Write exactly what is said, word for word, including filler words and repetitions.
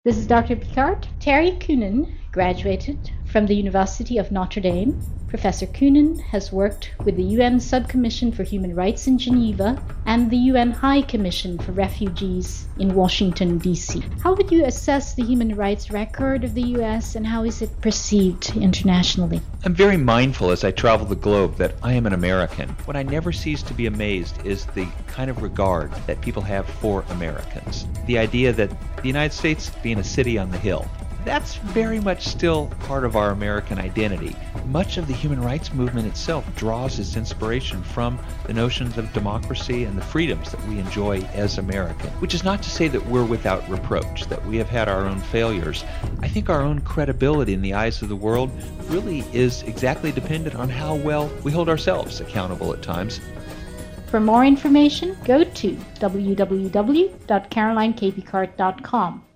This is Doctor Picard. Terry Kunin graduated from the University of Notre Dame. Professor Kunin has worked with the U N Subcommission for Human Rights in Geneva and the U N High Commission for Refugees in Washington, D C. How would you assess the human rights record of the U S and how is it perceived internationally? I'm very mindful as I travel the globe that I am an American. What I never cease to be amazed is the kind of regard that people have for Americans. The idea that the United States being a city on the hill, that's very much still part of our American identity. Much of the human rights movement itself draws its inspiration from the notions of democracy and the freedoms that we enjoy as Americans, which is not to say that we're without reproach, that we have had our own failures. I think our own credibility in the eyes of the world really is exactly dependent on how well we hold ourselves accountable at times. For more information, go to w w w dot caroline k picard dot com.